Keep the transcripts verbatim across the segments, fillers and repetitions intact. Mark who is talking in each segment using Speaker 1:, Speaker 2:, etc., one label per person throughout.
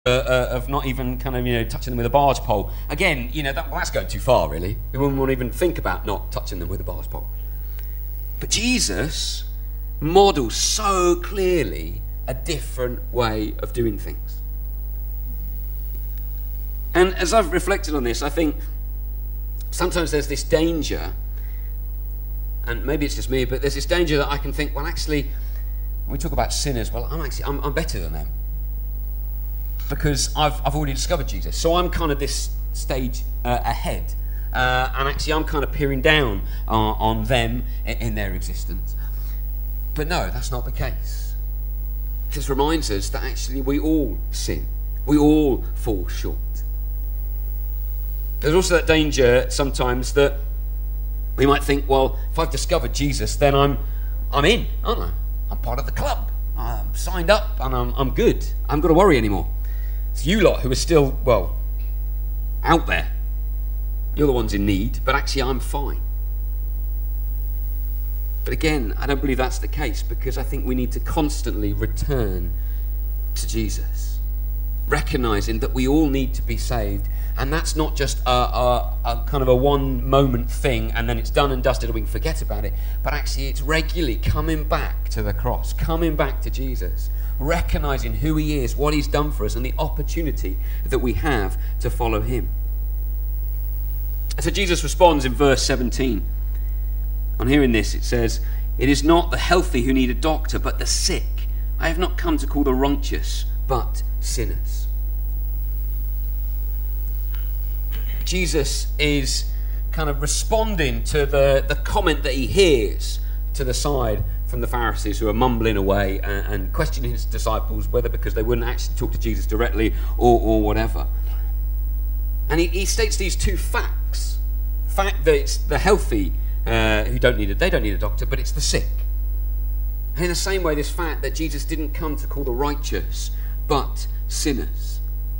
Speaker 1: Uh, uh, of not even kind of, you know, touching them with a barge pole. Again, you know, that, well, that's going too far, really. We wouldn't want to even think about not touching them with a barge pole. But Jesus models so clearly a different way of doing things. And as I've reflected on this, I think sometimes there's this danger, and maybe it's just me, but there's this danger that I can think, well, actually, when we talk about sinners, well, I'm actually, I'm, I'm better than them. Because I've I've already discovered Jesus. So I'm kind of this stage uh, ahead. Uh, and actually I'm kind of peering down uh, on them in, in their existence. But no, that's not the case. This reminds us that actually we all sin. We all fall short. There's also that danger sometimes that we might think, well, if I've discovered Jesus, then I'm I'm in, aren't I? I'm part of the club. I'm signed up and I'm I'm good. I haven't got to worry anymore. It's you lot who are still, well, out there. You're the ones in need, but actually I'm fine. But again, I don't believe that's the case, because I think we need to constantly return to Jesus, recognizing that we all need to be saved, and that's not just a, a, a kind of a one moment thing and then it's done and dusted and we can forget about it, but actually it's regularly coming back to the cross, coming back to Jesus, recognizing who he is, what he's done for us, and the opportunity that we have to follow him. So Jesus responds in verse seventeen. On hearing this, it says, "It is not the healthy who need a doctor, but the sick. I have not come to call the righteous, but sinners." Jesus is kind of responding to the, the comment that he hears to the side from the Pharisees, who are mumbling away and, and questioning his disciples, whether because they wouldn't actually talk to Jesus directly or, or whatever. And he, he states these two facts. Fact that it's the healthy uh, who don't need it, they don't need a doctor, but it's the sick. And in the same way, this fact that Jesus didn't come to call the righteous, but sinners.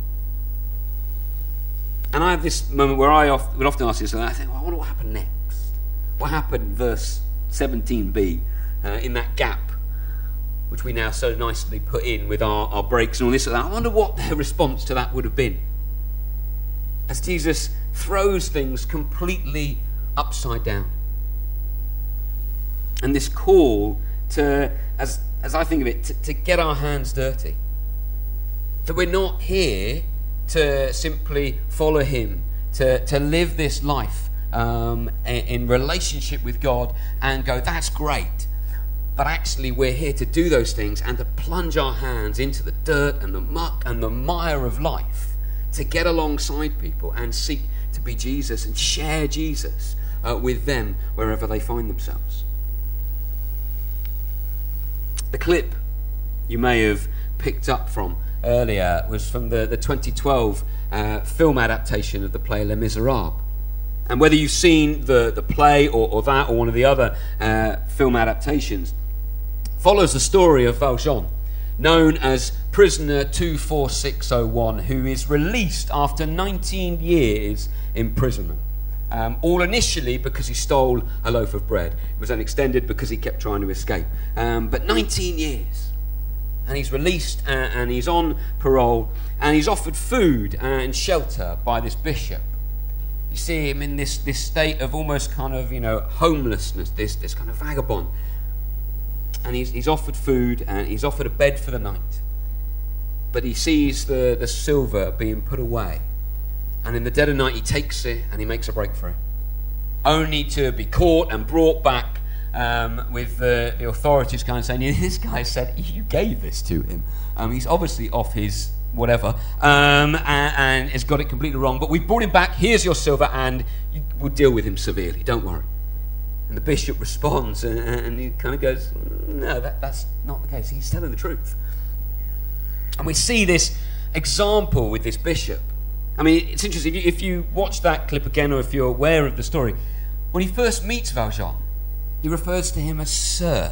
Speaker 1: And I have this moment where I often, would often ask this, and I think, well, I wonder what happened next. What happened in verse seventeen b, uh, in that gap, which we now so nicely put in with our, our breaks and all this and that. I wonder what their response to that would have been. As Jesus throws things completely upside down. And this call to, as, as I think of it, to, to get our hands dirty. That we're not here to simply follow him, to, to live this life um, in relationship with God and go, that's great. But actually we're here to do those things and to plunge our hands into the dirt and the muck and the mire of life, to get alongside people and seek to be Jesus and share Jesus uh, with them wherever they find themselves. The clip you may have picked up from earlier was from the, the twenty twelve uh, film adaptation of the play Les Miserables. And whether you've seen the, the play or, or that or one of the other uh, film adaptations, follows the story of Valjean, known as Prisoner two four six oh one, who is released after nineteen years imprisonment. Um, all initially because he stole a loaf of bread. It was then extended because he kept trying to escape. Um, but nineteen years. And he's released uh, and he's on parole and he's offered food and shelter by this bishop. You see him in this, this state of almost kind of, you know, homelessness, this, this kind of vagabond. And he's, he's offered food and he's offered a bed for the night. But he sees the, the silver being put away. And in the dead of night he takes it and he makes a break for it. Only to be caught and brought back um, with the, the authorities kind of saying, this guy said you gave this to him. Um, he's obviously off his whatever um, and, and has got it completely wrong. But we brought him back, here's your silver, and you, we'll deal with him severely, don't worry. And the bishop responds and, and he kind of goes, no, that, that's not the case. He's telling the truth. And we see this example with this bishop. I mean, it's interesting, if you, if you watch that clip again or if you're aware of the story, when he first meets Valjean, he refers to him as Sir.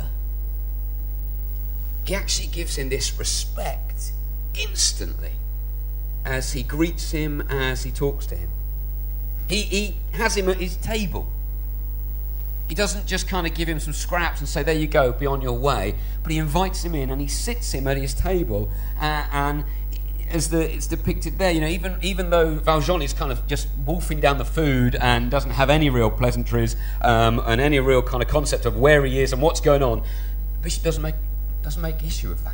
Speaker 1: He actually gives him this respect instantly as he greets him, as he talks to him. He, he has him at his table. He doesn't just kind of give him some scraps and say, there you go, be on your way. But he invites him in and he sits him at his table uh, and as the it's depicted there, you know, even even though Valjean is kind of just wolfing down the food and doesn't have any real pleasantries um, and any real kind of concept of where he is and what's going on, the bishop doesn't make doesn't make issue of that.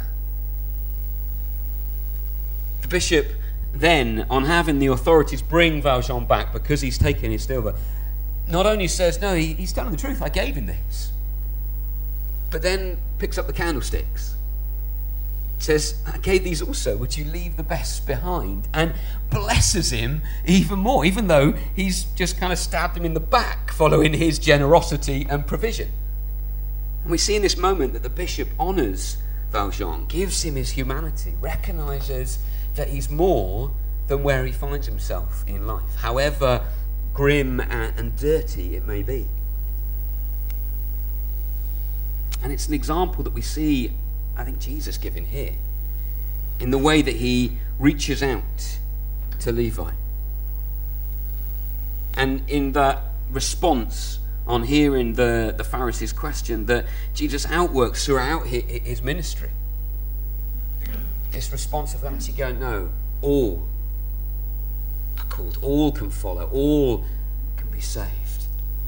Speaker 1: The bishop then, on having the authorities bring Valjean back because he's taken his silver, not only says, no, he, he's telling the truth, I gave him this, but then picks up the candlesticks, says, I gave these also, would you leave the best behind? And blesses him even more, even though he's just kind of stabbed him in the back following his generosity and provision. And we see in this moment that the bishop honours Valjean, gives him his humanity, recognises that he's more than where he finds himself in life, however grim and, and dirty it may be. And it's an example that we see, I think, Jesus giving here, in the way that he reaches out to Levi. And in that response on hearing the, the Pharisees' question, that Jesus outworks throughout his, his ministry. This response of actually going, no, all are called, all can follow, all can be saved.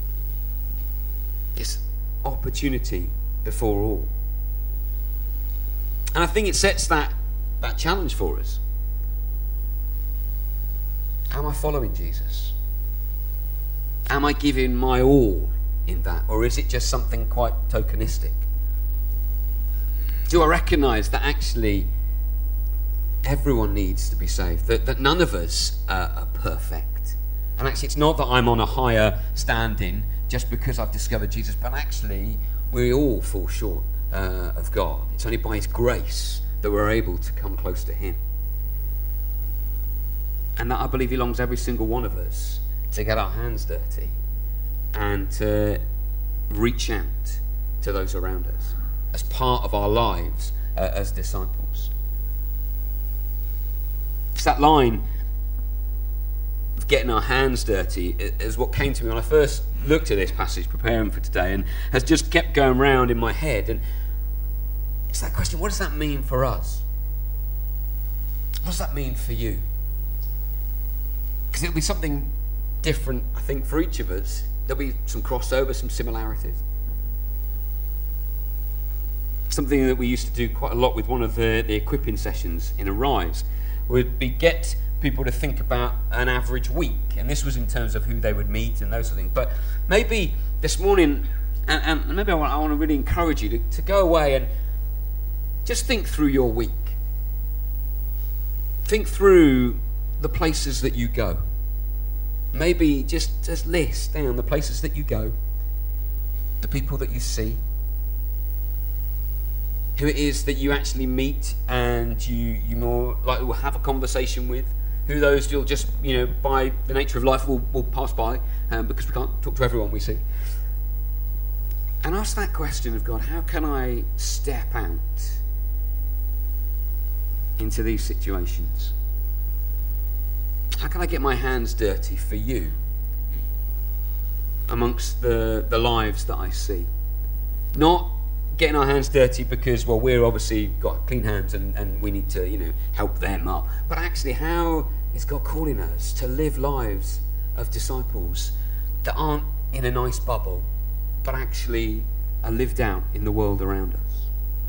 Speaker 1: This opportunity before all. And I think it sets that, that challenge for us. Am I following Jesus? Am I giving my all in that? Or is it just something quite tokenistic? Do I recognise that actually everyone needs to be saved, that, that none of us uh, are perfect? And actually it's not that I'm on a higher standing just because I've discovered Jesus, but actually we all fall short uh, of God. It's only by his grace that we're able to come close to him. And that I believe he longs every single one of us to get our hands dirty and to reach out to those around us as part of our lives uh, as disciples. It's that line of getting our hands dirty is what came to me when I first looked at this passage preparing for today, and has just kept going round in my head. And it's that question, what does that mean for us? What does that mean for you? Because it'll be something different, I think, for each of us. There'll be some crossover, some similarities. Something that we used to do quite a lot with one of the, the equipping sessions in Arise would be get people to think about an average week, and this was in terms of who they would meet and those sort of things. But maybe this morning, and, and maybe I want, I want to really encourage you to, to go away and just think through your week. Think through the places that you go. Maybe just, just list down the places that you go, the people that you see, who it is that you actually meet and you, you more likely will have a conversation with, who those you'll just, you know, by the nature of life will, will pass by um, because we can't talk to everyone we see. And ask that question of God, how can I step out into these situations? How can I get my hands dirty for you amongst the, the lives that I see? Not getting our hands dirty because, well, we're obviously got clean hands and, and we need to, you know, help them up. But actually, how is God calling us to live lives of disciples that aren't in a nice bubble, but actually are lived out in the world around us?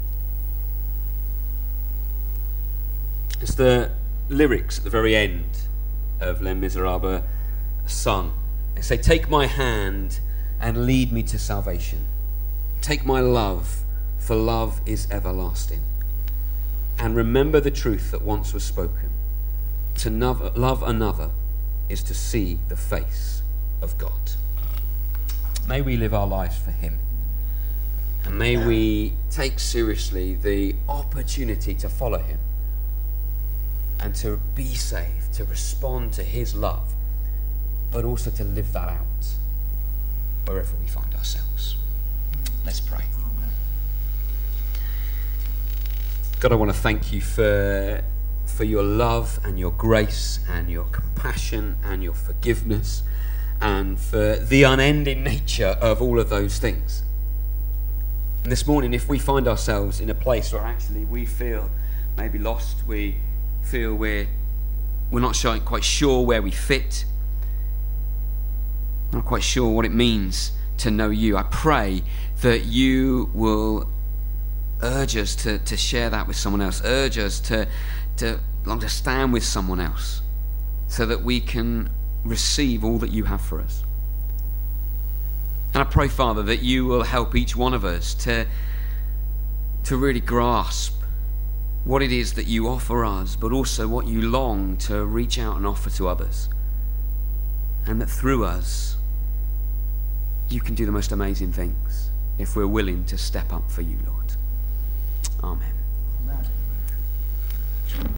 Speaker 1: It's the lyrics at the very end of Les Miserables sung. They say, take my hand and lead me to salvation. Take my love, for love is everlasting. And remember the truth that once was spoken. To love another is to see the face of God. May we live our lives for him. And may we take seriously the opportunity to follow him and to be saved, to respond to his love, but also to live that out wherever we find ourselves. Let's pray. God, I want to thank you for, for your love and your grace and your compassion and your forgiveness and for the unending nature of all of those things. And this morning, if we find ourselves in a place where actually we feel maybe lost, we feel we're we're not sure, quite sure where we fit, not quite sure what it means to know you, I pray that you will urge us to, to share that with someone else, urge us to, to long to stand with someone else so that we can receive all that you have for us. And I pray, Father, that you will help each one of us to, to really grasp what it is that you offer us, but also what you long to reach out and offer to others. And that through us, you can do the most amazing things if we're willing to step up for you, Lord. Amen.